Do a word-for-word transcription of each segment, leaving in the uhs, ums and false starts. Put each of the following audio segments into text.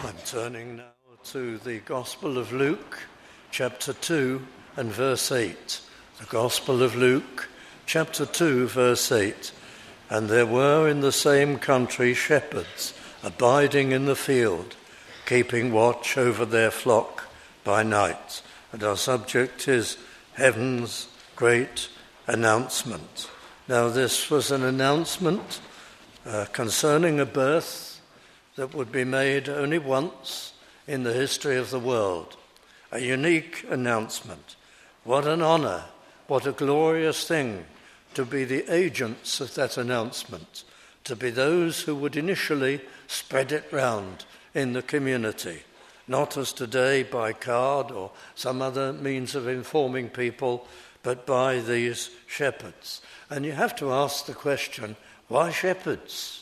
I'm turning now to the Gospel of Luke, chapter two and verse eight. The Gospel of Luke, chapter two, verse eight. And there were in the same country shepherds abiding in the field, keeping watch over their flock by night. And our subject is heaven's great announcement. Now this was an announcement uh, concerning a birth that would be made only once in the history of the world. A unique announcement. What an honor, what a glorious thing to be the agents of that announcement, to be those who would initially spread it round in the community, not as today by card or some other means of informing people, but by these shepherds. And you have to ask the question, why shepherds?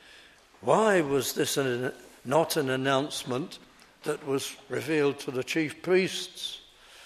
Why was this an, not an announcement that was revealed to the chief priests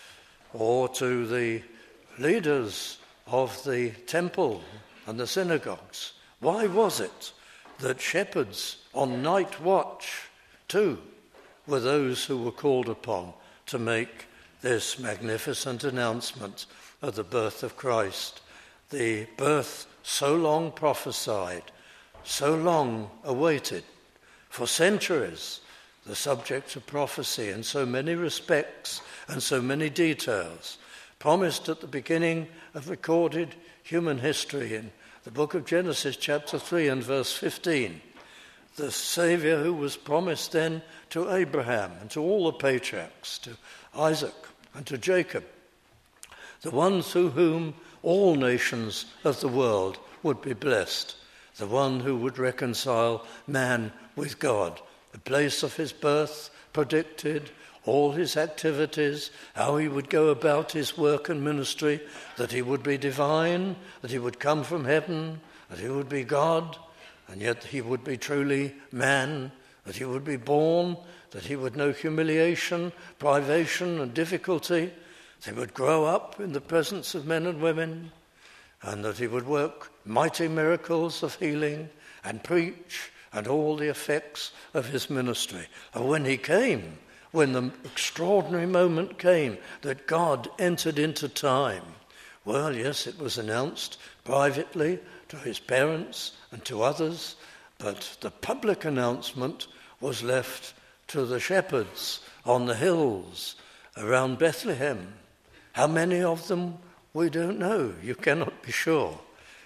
or to the leaders of the temple and the synagogues? Why was it that shepherds on night watch too were those who were called upon to make this magnificent announcement of the birth of Christ, the birth so long prophesied, so long awaited, for centuries, the subject of prophecy in so many respects and so many details, promised at the beginning of recorded human history in the book of Genesis chapter three and verse fifteen. The Saviour who was promised then to Abraham and to all the patriarchs, to Isaac and to Jacob, the one through whom all nations of the world would be blessed, the one who would reconcile man with God. The place of his birth predicted, all his activities, how he would go about his work and ministry, that he would be divine, that he would come from heaven, that he would be God, and yet he would be truly man, that he would be born, that he would know humiliation, privation and difficulty, that he would grow up in the presence of men and women, and that he would work mighty miracles of healing and preach and all the effects of his ministry. And when he came, when the extraordinary moment came that God entered into time, well, yes, it was announced privately to his parents and to others, but the public announcement was left to the shepherds on the hills around Bethlehem. How many of them? We don't know. You cannot be sure.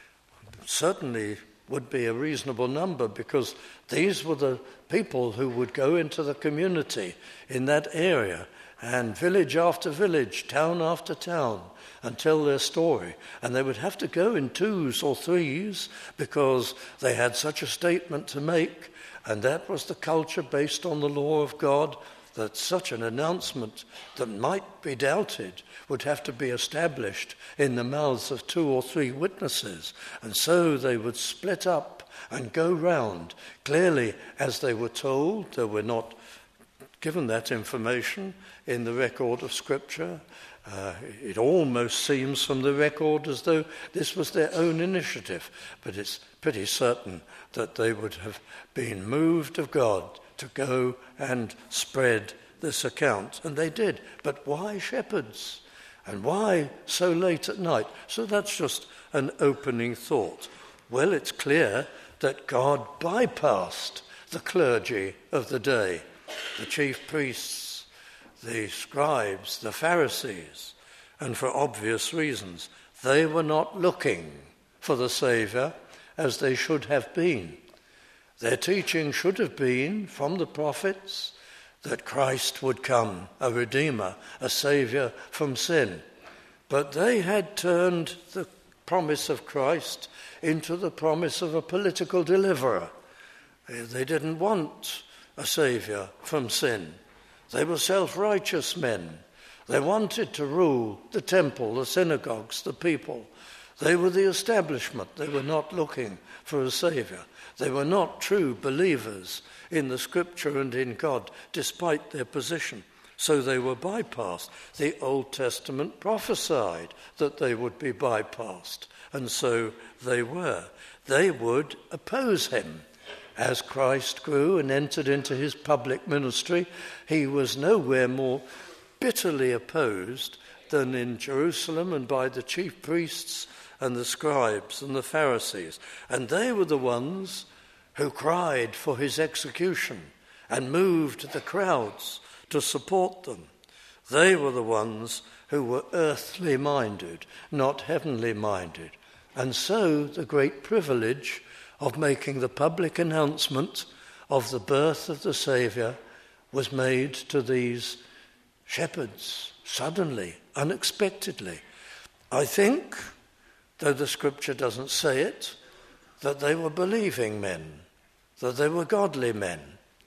Certainly would be a reasonable number, because these were the people who would go into the community in that area and village after village, town after town, and tell their story. And they would have to go in twos or threes because they had such a statement to make, and that was the culture based on the law of God, that such an announcement that might be doubted would have to be established in the mouths of two or three witnesses. And so they would split up and go round. Clearly, as they were told, they were not given that information in the record of Scripture. Uh, it almost seems from the record as though this was their own initiative, but it's pretty certain that they would have been moved of God to go and spread this account. And they did. But why shepherds? And why so late at night? So that's just an opening thought. Well, it's clear that God bypassed the clergy of the day, the chief priests, the scribes, the Pharisees, and for obvious reasons. They were not looking for the Saviour as they should have been. Their teaching should have been, from the prophets, that Christ would come, a Redeemer, a Saviour from sin. But they had turned the promise of Christ into the promise of a political deliverer. They didn't want a Saviour from sin. They were self-righteous men. They wanted to rule the temple, the synagogues, the people. They were the establishment. They were not looking for a Saviour. They were not true believers in the Scripture and in God, despite their position. So they were bypassed. The Old Testament prophesied that they would be bypassed, and so they were. They would oppose him. as Christ grew and entered into his public ministry, he was nowhere more bitterly opposed than in Jerusalem and by the chief priests and the scribes and the Pharisees. And they were the ones who cried for his execution and moved the crowds to support them. They were the ones who were earthly minded, not heavenly minded. And so the great privilege of making the public announcement of the birth of the Saviour was made to these shepherds, suddenly, unexpectedly. I think, though the scripture doesn't say it, that they were believing men, that they were godly men.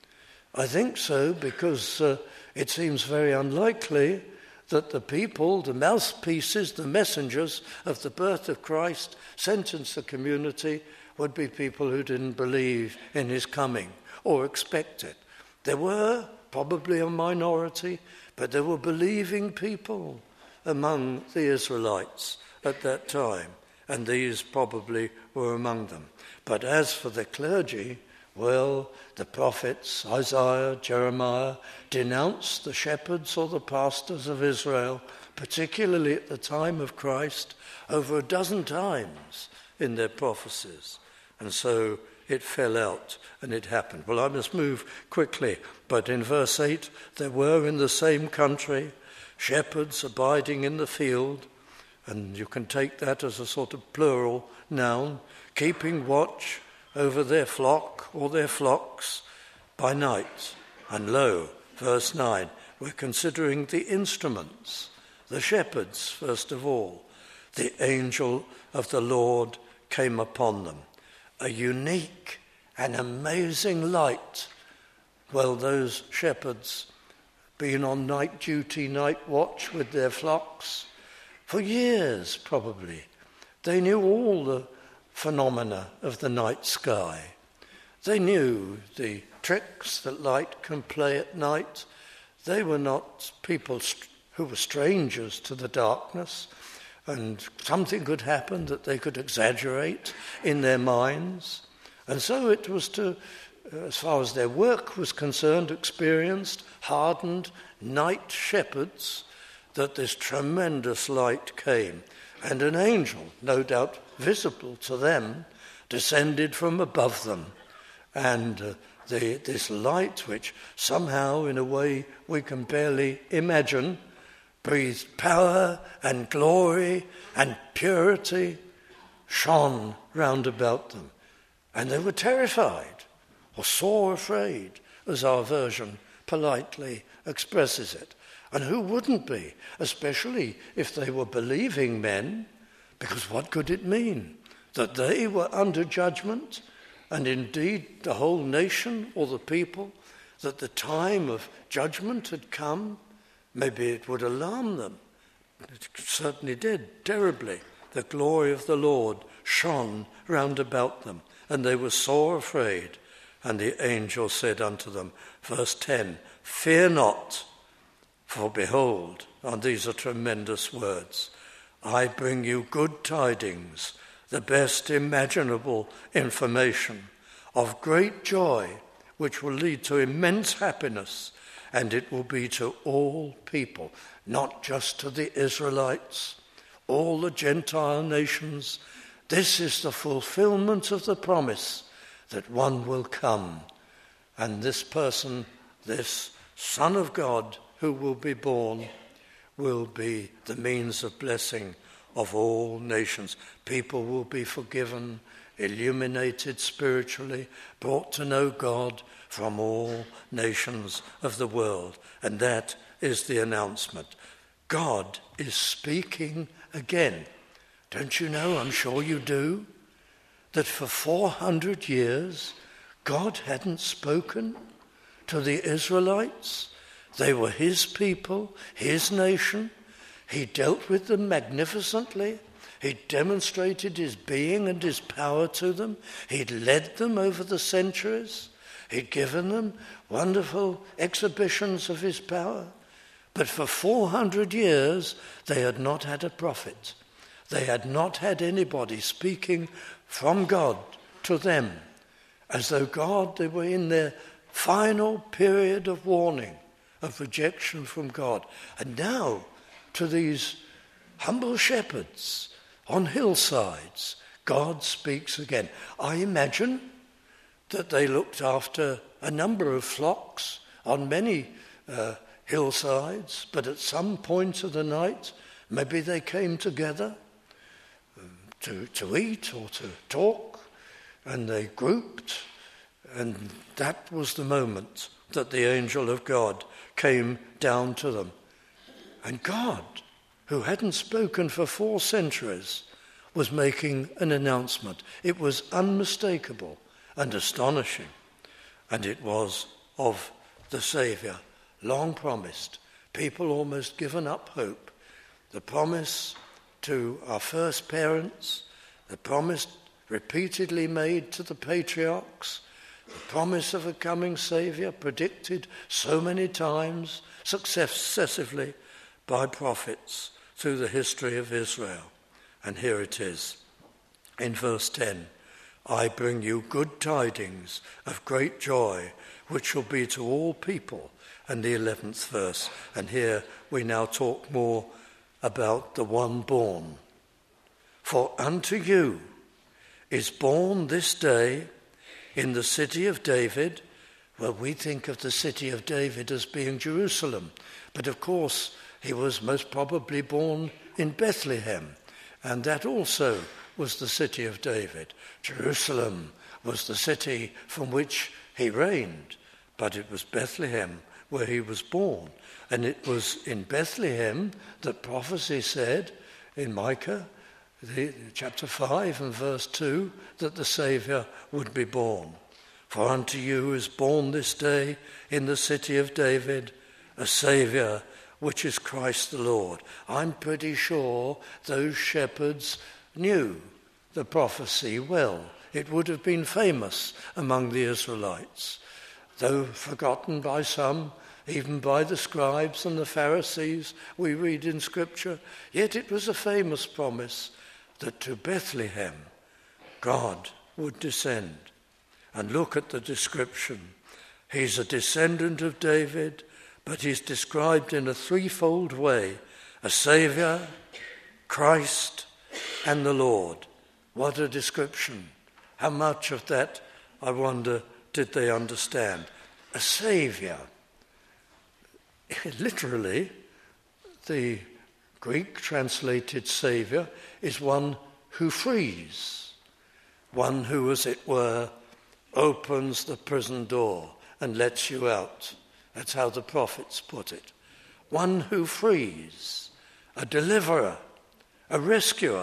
I think so because uh, it seems very unlikely that the people, the mouthpieces, the messengers of the birth of Christ sent into the community would be people who didn't believe in his coming or expect it. There were probably a minority, but there were believing people among the Israelites at that time, and these probably were among them. But as for the clergy, well, the prophets, Isaiah, Jeremiah, denounced the shepherds or the pastors of Israel, particularly at the time of Christ, over a dozen times in their prophecies. And so it fell out and it happened. Well, I must move quickly, but in verse eight, there were in the same country shepherds abiding in the field, and you can take that as a sort of plural noun, keeping watch over their flock or their flocks by night. And lo, verse nine, we're considering the instruments, the shepherds first of all. The angel of the Lord came upon them. A unique and amazing light. Well, those shepherds been on night duty, night watch with their flocks for years probably. They knew all the phenomena of the night sky. They knew the tricks that light can play at night. They were not people who were strangers to the darkness, and something could happen that they could exaggerate in their minds. And so it was to, as far as their work was concerned, experienced, hardened night shepherds, that this tremendous light came. And an angel, no doubt visible to them, descended from above them. And uh, the, this light, which somehow, in a way we can barely imagine, breathed power and glory and purity, shone round about them. And they were terrified, or sore afraid, as our version politely expresses it. And who wouldn't be, especially if they were believing men, because what could it mean? That they were under judgment, and indeed the whole nation or the people, that the time of judgment had come? Maybe it would alarm them. It certainly did, terribly. The glory of the Lord shone round about them, and they were sore afraid. And the angel said unto them, verse ten, fear not, for behold, and these are tremendous words, I bring you good tidings, the best imaginable information of great joy, which will lead to immense happiness, and it will be to all people, not just to the Israelites, all the Gentile nations. This is the fulfillment of the promise that one will come, and this person, this Son of God who will be born, will be the means of blessing of all nations. People will be forgiven, illuminated spiritually, brought to know God from all nations of the world. And that is the announcement. God is speaking again. Don't you know, I'm sure you do, that for four hundred years God hadn't spoken to the Israelites? They were his people, his nation. He dealt with them magnificently. He demonstrated his being and his power to them. He'd led them over the centuries. He'd given them wonderful exhibitions of his power. But for four hundred years, they had not had a prophet. They had not had anybody speaking from God to them. as though God, they were in their final period of warning, of rejection from God. And now, to these humble shepherds on hillsides, God speaks again. I imagine that they looked after a number of flocks on many uh, hillsides, but at some point of the night, maybe they came together um, to, to eat or to talk, and they grouped, and that was the moment that the angel of God came down to them. And God, who hadn't spoken for four centuries, was making an announcement. It was unmistakable and astonishing, and it was of the Saviour, long promised. People almost given up hope. The promise to our first parents, the promise repeatedly made to the patriarchs, the promise of a coming Saviour predicted so many times successively by prophets through the history of Israel. And here it is in verse ten. I bring you good tidings of great joy, which shall be to all people. And the eleventh verse. And here we now talk more about the one born. For unto you is born this day in the city of David. Well, we think of the city of David as being Jerusalem. But of course, he was most probably born in Bethlehem. And that also was the city of David. Jerusalem was the city from which he reigned, but it was Bethlehem where he was born. And it was in Bethlehem that prophecy said in Micah, the, chapter five and verse two, that the Saviour would be born. For unto you is born this day in the city of David a Saviour, which is Christ the Lord. I'm pretty sure those shepherds knew the prophecy well. It would have been famous among the Israelites. Though forgotten by some, even by the scribes and the Pharisees, we read in Scripture, yet it was a famous promise that to Bethlehem God would descend. And look at the description. He's a descendant of David, but he's described in a threefold way: a Saviour, Christ, and the Lord. What a description. How much of that, I wonder, did they understand? A Saviour. Literally, the Greek translated Saviour is one who frees, one who, as it were, opens the prison door and lets you out. That's how the prophets put it. One who frees, a deliverer, a rescuer.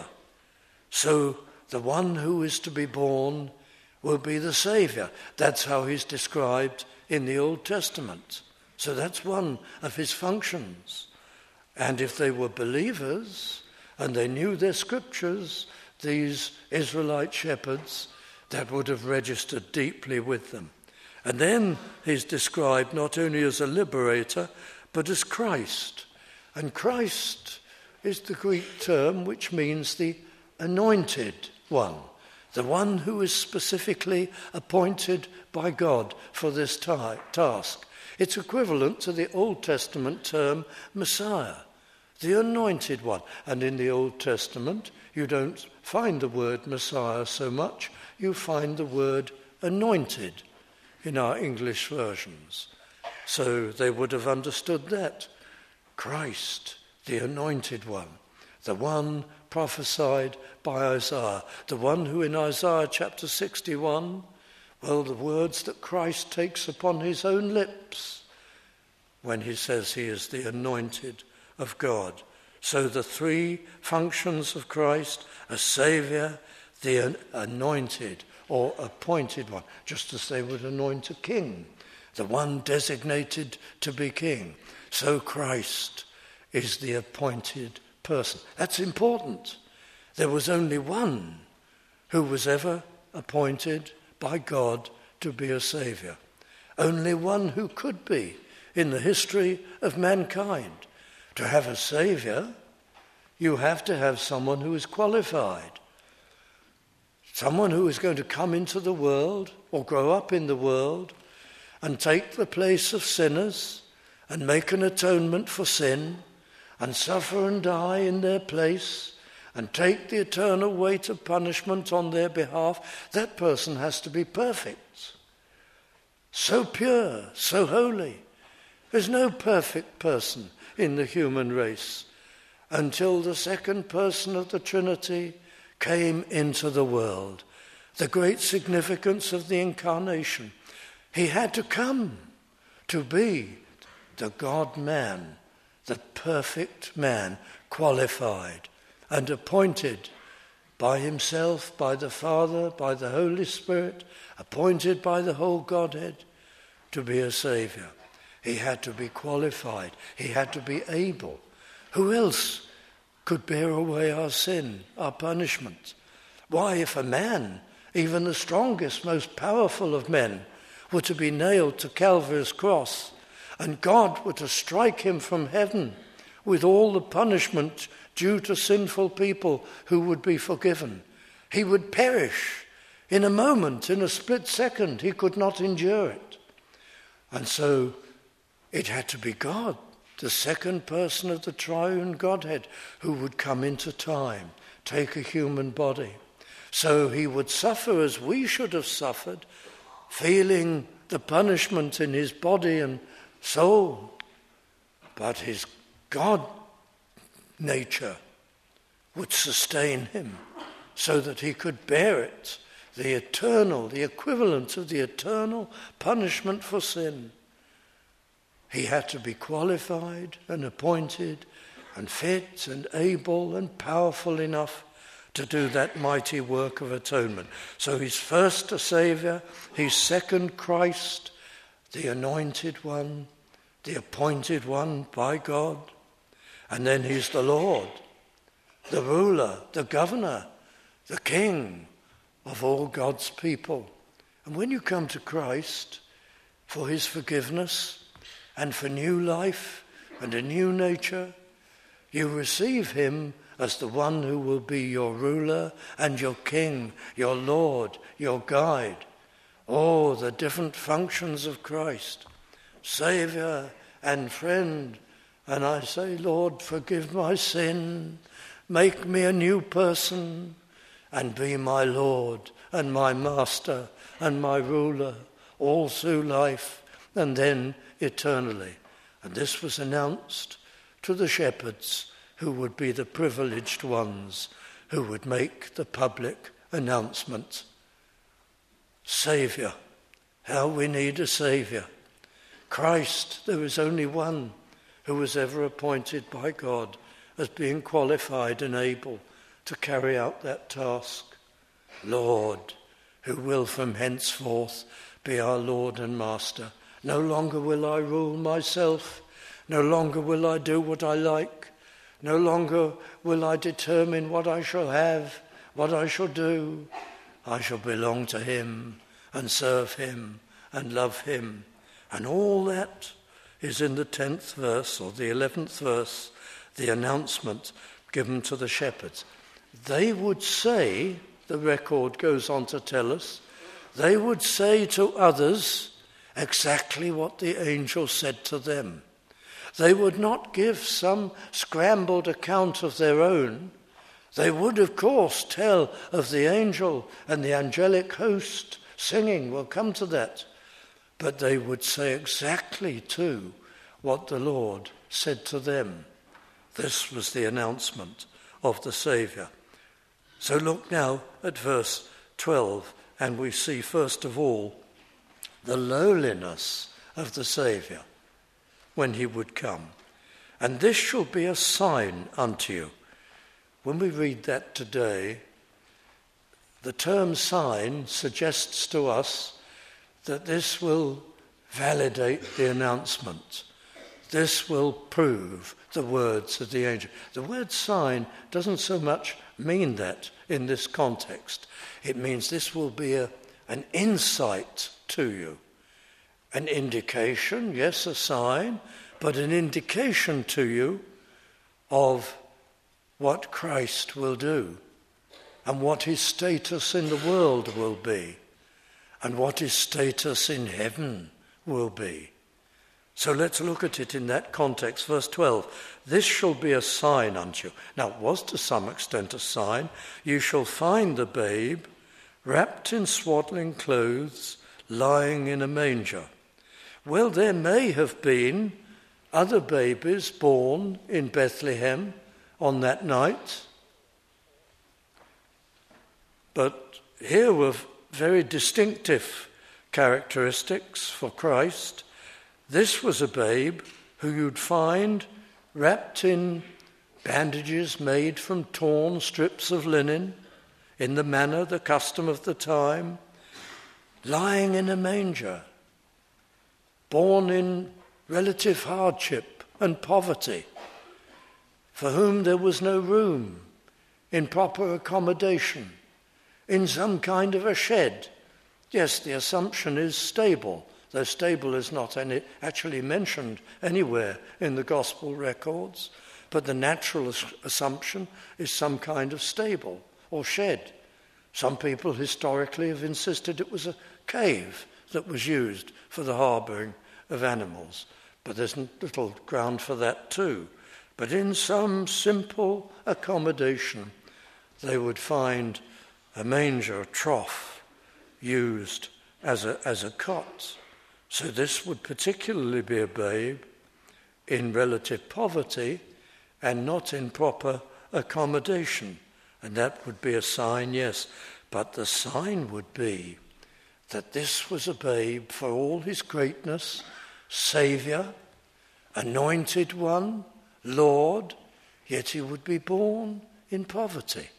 So the one who is to be born will be the Saviour. That's how he's described in the Old Testament. So that's one of his functions. And if they were believers and they knew their scriptures, these Israelite shepherds, that would have registered deeply with them. And then he's described not only as a liberator, but as Christ. And Christ is the Greek term which means the anointed one, the one who is specifically appointed by God for this ta- task. It's equivalent to the Old Testament term Messiah, the anointed one. And in the Old Testament, you don't find the word Messiah so much, you find the word anointed in our English versions. So they would have understood that. Christ, the anointed one, the one prophesied by Isaiah, the one who in Isaiah chapter sixty-one, well, the words that Christ takes upon his own lips when he says he is the anointed of God. So the three functions of Christ: a Saviour, the anointed or appointed one, just as they would anoint a king, the one designated to be king. So Christ is the appointed person. That's important. There was only one who was ever appointed by God to be a Saviour. Only one who could be in the history of mankind. To have a Saviour, you have to have someone who is qualified. Someone who is going to come into the world or grow up in the world and take the place of sinners and make an atonement for sin and suffer and die in their place and take the eternal weight of punishment on their behalf, that person has to be perfect. So pure, so holy. There's no perfect person in the human race until the second person of the Trinity came into the world. The great significance of the incarnation. He had to come to be the God-man, the perfect man, qualified and appointed by himself, by the Father, by the Holy Spirit, appointed by the whole Godhead to be a Saviour. He had to be qualified. He had to be able. Who else could bear away our sin, our punishment? Why, if a man, even the strongest, most powerful of men, were to be nailed to Calvary's cross, and God were to strike him from heaven with all the punishment due to sinful people who would be forgiven, he would perish in a moment, in a split second. He could not endure it. And so it had to be God, the second person of the triune Godhead, who would come into time, take a human body. So he would suffer as we should have suffered, feeling the punishment in his body and soul. But his God nature would sustain him so that he could bear it, the eternal, the equivalent of the eternal punishment for sin. He had to be qualified and appointed and fit and able and powerful enough to do that mighty work of atonement. So he's first a Saviour, he's second Christ, the anointed one, the appointed one by God, and then he's the Lord, the ruler, the governor, the king of all God's people. And when you come to Christ for his forgiveness and for new life and a new nature, you receive him as the one who will be your ruler and your king, your Lord, your guide. Oh, the different functions of Christ, Saviour and friend. And I say, Lord, forgive my sin, make me a new person, and be my Lord and my master and my ruler all through life and then eternally. And this was announced to the shepherds, who would be the privileged ones who would make the public announcement. Saviour, how we need a Saviour. Christ, there is only one who was ever appointed by God as being qualified and able to carry out that task. Lord, who will from henceforth be our Lord and Master. No longer will I rule myself. No longer will I do what I like. No longer will I determine what I shall have, what I shall do. I shall belong to him and serve him and love him. And all that is in the tenth verse or the eleventh verse, the announcement given to the shepherds. They would say, the record goes on to tell us, they would say to others exactly what the angel said to them. They would not give some scrambled account of their own. They would, of course, tell of the angel and the angelic host singing. We'll come to that. But they would say exactly, too, what the Lord said to them. This was the announcement of the Saviour. So look now at verse twelve, and we see, first of all, the lowliness of the Saviour when he would come. And this shall be a sign unto you. When we read that today, the term sign suggests to us that this will validate the announcement. This will prove the words of the angel. The word sign doesn't so much mean that in this context. It means this will be a, an insight to you. An indication, yes, a sign, but an indication to you of what Christ will do and what his status in the world will be. and what his status in heaven will be. So let's look at it in that context. Verse twelve, this shall be a sign unto you. Now, it was to some extent a sign. You shall find the babe wrapped in swaddling clothes, lying in a manger. Well, there may have been other babies born in Bethlehem on that night, but here were very distinctive characteristics for Christ. This was a babe who you'd find wrapped in bandages made from torn strips of linen, in the manner, the custom of the time, lying in a manger, born in relative hardship and poverty, for whom there was no room in proper accommodation, in some kind of a shed. Yes, the assumption is stable, though stable is not any, actually mentioned anywhere in the gospel records, but the natural assumption is some kind of stable or shed. Some people historically have insisted it was a cave that was used for the harbouring of animals, but there's little ground for that too. But in some simple accommodation, they would find a manger, a trough, used as a, as a cot. So this would particularly be a babe in relative poverty and not in proper accommodation. And that would be a sign, yes. But the sign would be that this was a babe for all his greatness, Saviour, anointed one, Lord, yet he would be born in poverty.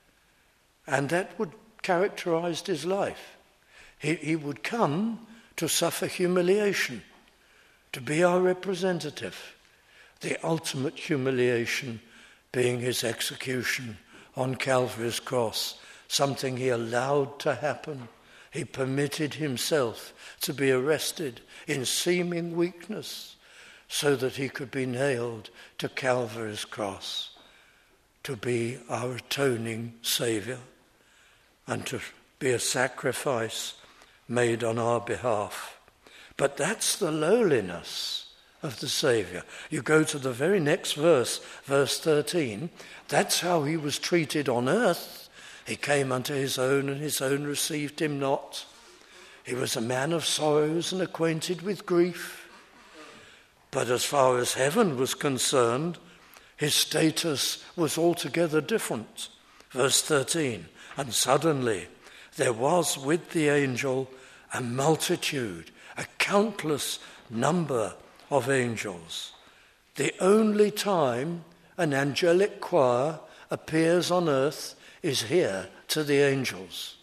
And that would characterize his life. He, he would come to suffer humiliation, to be our representative, the ultimate humiliation being his execution on Calvary's cross, something he allowed to happen. He permitted himself to be arrested in seeming weakness so that he could be nailed to Calvary's cross, to be our atoning Saviour and to be a sacrifice made on our behalf. But that's the lowliness of the Saviour. You go to the very next verse, verse thirteen. That's how he was treated on earth. He came unto his own, and his own received him not. He was a man of sorrows and acquainted with grief. But as far as heaven was concerned, his status was altogether different. Verse thirteen, and suddenly there was with the angel a multitude, a countless number of angels. The only time an angelic choir appears on earth is here to the angels,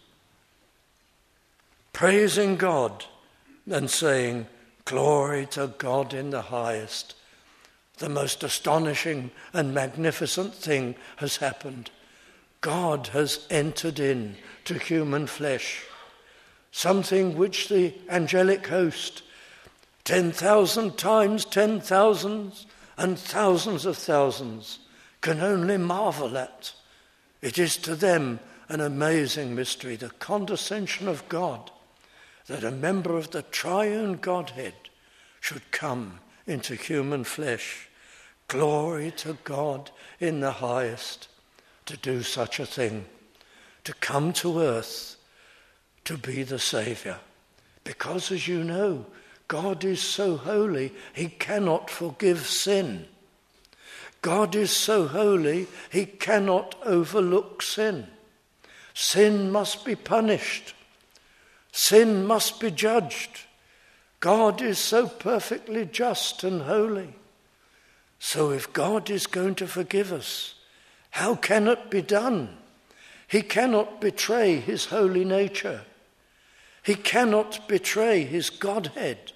praising God and saying, "Glory to God in the highest." The most astonishing and magnificent thing has happened. God has entered in to human flesh, something which the angelic host, ten thousand times ten thousands and thousands of thousands, can only marvel at. It is to them an amazing mystery, the condescension of God, that a member of the triune Godhead should come into human flesh. Glory to God in the highest, to do such a thing, to come to earth, to be the Saviour. Because, as you know, God is so holy, he cannot forgive sin. God is so holy, he cannot overlook sin. Sin must be punished. Sin must be judged. God is so perfectly just and holy. So if God is going to forgive us, how can it be done? He cannot betray his holy nature. He cannot betray his Godhead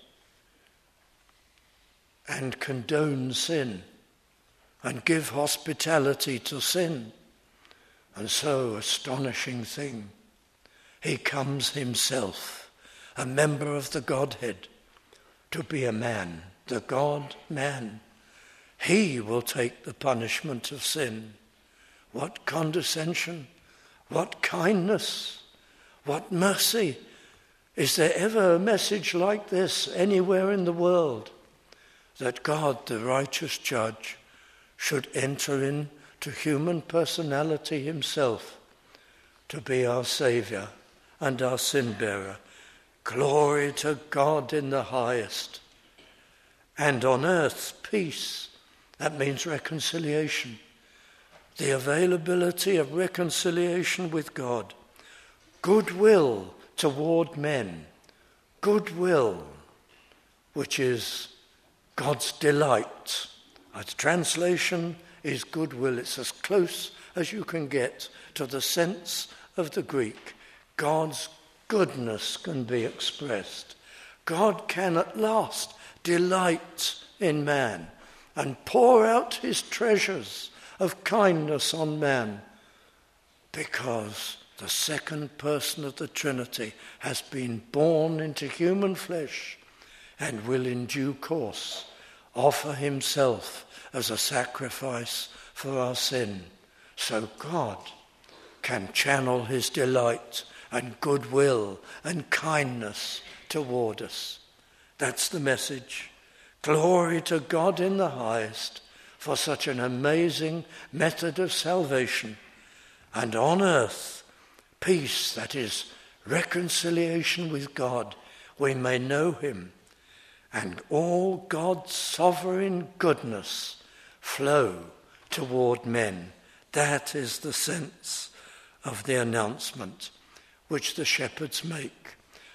and condone sin and give hospitality to sin. And so, astonishing thing, he comes himself, a member of the Godhead, to be a man, the God-man. He will take the punishment of sin. What condescension, what kindness, what mercy Is there ever a message like this anywhere in the world? That God, the righteous judge, should enter into human personality himself to be our Saviour and our sin-bearer. Glory to God in the highest. And on earth, peace. That means reconciliation. The availability of reconciliation with God. Goodwill toward men. Goodwill, which is God's delight. Its translation is goodwill. It's as close as you can get to the sense of the Greek. God's goodness can be expressed. God can at last delight in man and pour out his treasures of kindness on man, because the second person of the Trinity has been born into human flesh and will in due course offer himself as a sacrifice for our sin. So God can channel his delight and goodwill and kindness toward us. That's the message. Glory to God in the highest for such an amazing method of salvation. And on earth, peace, that is reconciliation with God, we may know him, and all God's sovereign goodness flow toward men. That is the sense of the announcement which the shepherds make.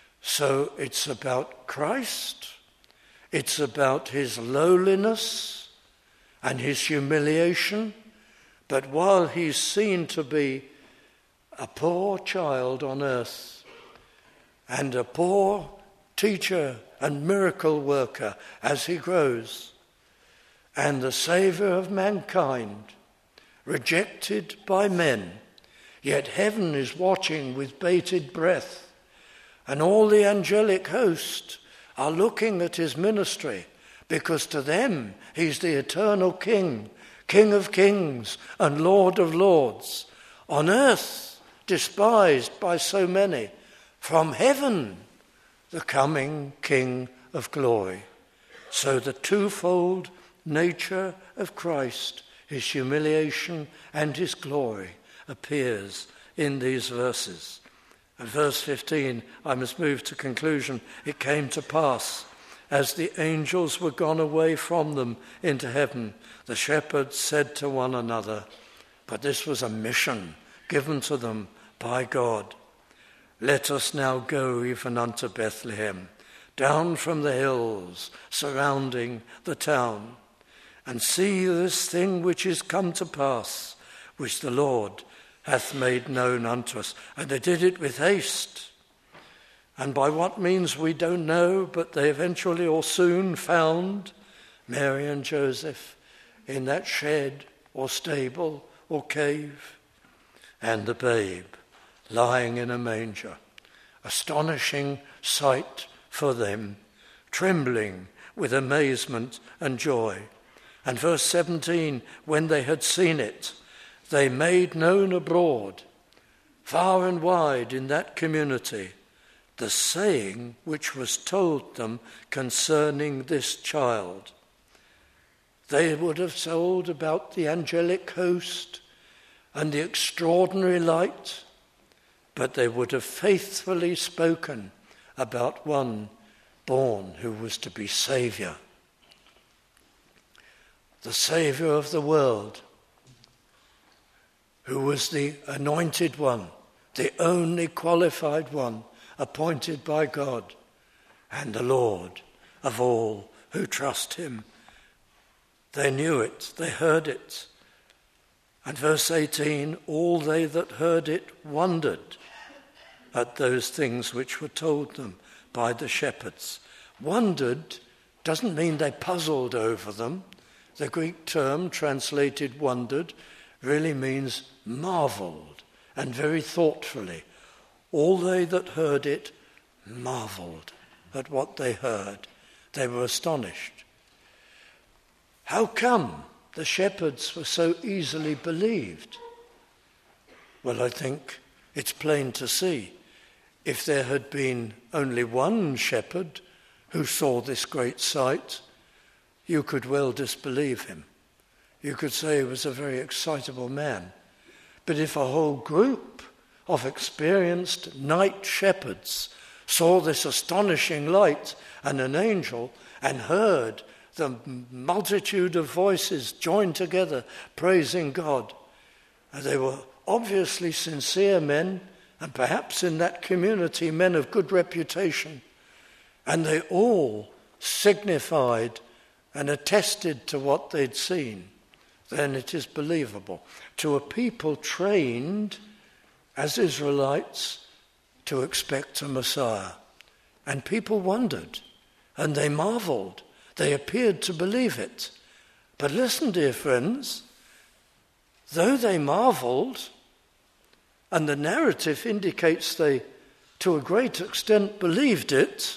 So it's about Christ, it's about his lowliness and his humiliation, but while he's seen to be a poor child on earth and a poor teacher and miracle worker as he grows, and the Saviour of mankind, rejected by men, yet heaven is watching with bated breath, and all the angelic host are looking at his ministry, because to them he's the eternal King, King of kings and Lord of lords, on earth despised by so many, from heaven the coming King of glory. So the twofold nature of Christ, his humiliation and his glory, appears in these verses. And verse fifteen, I must move to conclusion. It came to pass, as the angels were gone away from them into heaven, the shepherds said to one another, but this was a mission given to them by God, let us now go even unto Bethlehem, down from the hills surrounding the town, and see this thing which is come to pass, which the Lord hath made known unto us. And they did it with haste. And by what means we don't know, but they eventually or soon found Mary and Joseph in that shed or stable or cave, and the babe lying in a manger. Astonishing sight for them, trembling with amazement and joy. And verse seventeen, when they had seen it, they made known abroad, far and wide in that community, the saying which was told them concerning this child. They would have told about the angelic host and the extraordinary light, but they would have faithfully spoken about one born who was to be Saviour, the Saviour of the world, who was the anointed one, the only qualified one, appointed by God, and the Lord of all who trust him. They knew it, they heard it. And verse eighteen, all they that heard it wondered at those things which were told them by the shepherds. Wondered doesn't mean they puzzled over them. The Greek term translated wondered really means marveled, and very thoughtfully. All they that heard it marveled at what they heard. They were astonished. How come the shepherds were so easily believed? Well, I think it's plain to see. if there had been only one shepherd who saw this great sight, you could well disbelieve him. You could say he was a very excitable man. But if a whole group of experienced night shepherds saw this astonishing light and an angel and heard the multitude of voices joined together praising God, and they were obviously sincere men, and perhaps in that community men of good reputation, and they all signified and attested to what they'd seen, then it is believable. To a people trained as Israelites to expect a Messiah. And people wondered, and they marveled. They appeared to believe it. But listen, dear friends, though they marveled, and the narrative indicates they, to a great extent, believed it,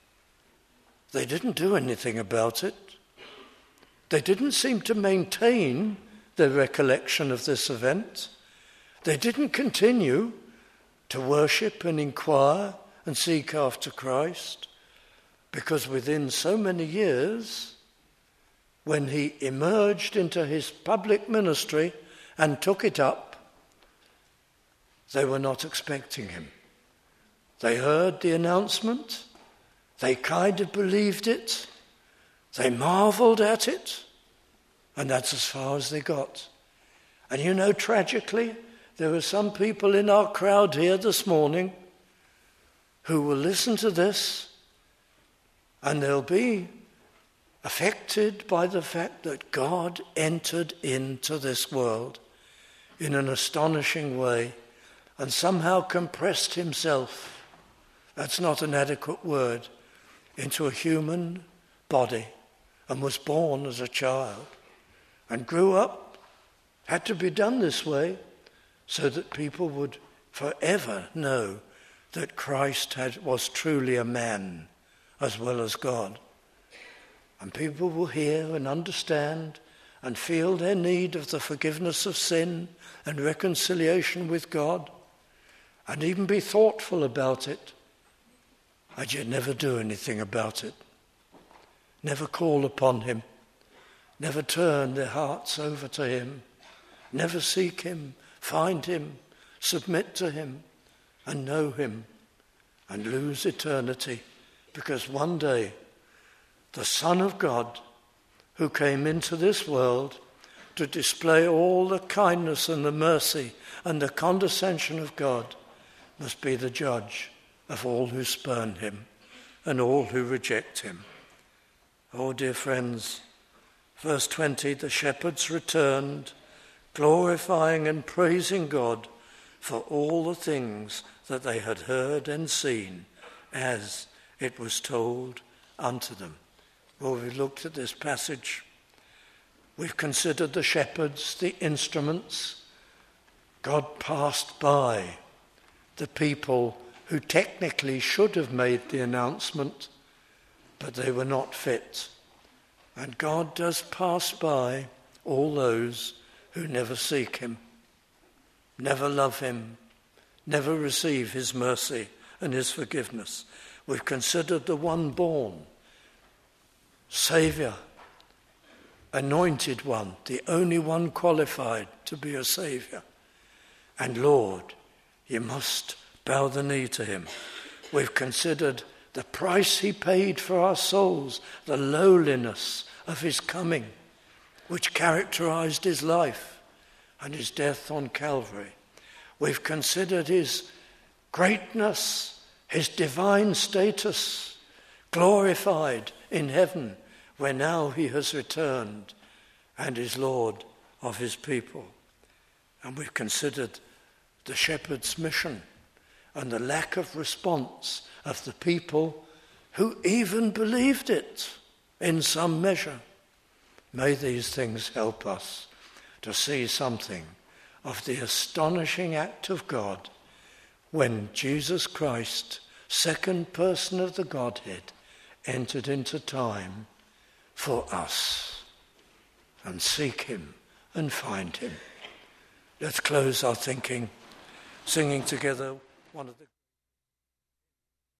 they didn't do anything about it. They didn't seem to maintain their recollection of this event. They didn't continue to worship and inquire and seek after Christ, because within so many years, when he emerged into his public ministry and took it up, they were not expecting him. They heard the announcement, they kind of believed it, they marveled at it, and that's as far as they got. And you know, tragically, there are some people in our crowd here this morning who will listen to this and they'll be affected by the fact that God entered into this world in an astonishing way and somehow compressed himself, that's not an adequate word, into a human body and was born as a child and grew up, had to be done this way so that people would forever know that Christ had, was truly a man as well as God. And people will hear and understand and feel their need of the forgiveness of sin and reconciliation with God and even be thoughtful about it, and yet never do anything about it. Never call upon him. Never turn their hearts over to him. Never seek him, find him, submit to him, and know him, and lose eternity. Because one day, the Son of God, who came into this world to display all the kindness and the mercy and the condescension of God, must be the judge of all who spurn him and all who reject him. Oh, dear friends, verse twenty, the shepherds returned, glorifying and praising God for all the things that they had heard and seen, as it was told unto them. Well, we've looked at this passage. We've considered the shepherds, the instruments. God passed by the people who technically should have made the announcement, but they were not fit. And God does pass by all those who never seek him, never love him, never receive his mercy and his forgiveness. We've considered the one born, Saviour, anointed one, the only one qualified to be a Saviour. And Lord, you must bow the knee to him. We've considered the price he paid for our souls, the lowliness of his coming, which characterized his life and his death on Calvary. We've considered his greatness, his divine status, glorified in heaven, where now he has returned and is Lord of his people. And we've considered the shepherd's mission and the lack of response of the people who even believed it in some measure. May these things help us to see something of the astonishing act of God when Jesus Christ, second person of the Godhead, entered into time for us, and seek him and find him. Let's close our thinking, singing together one of the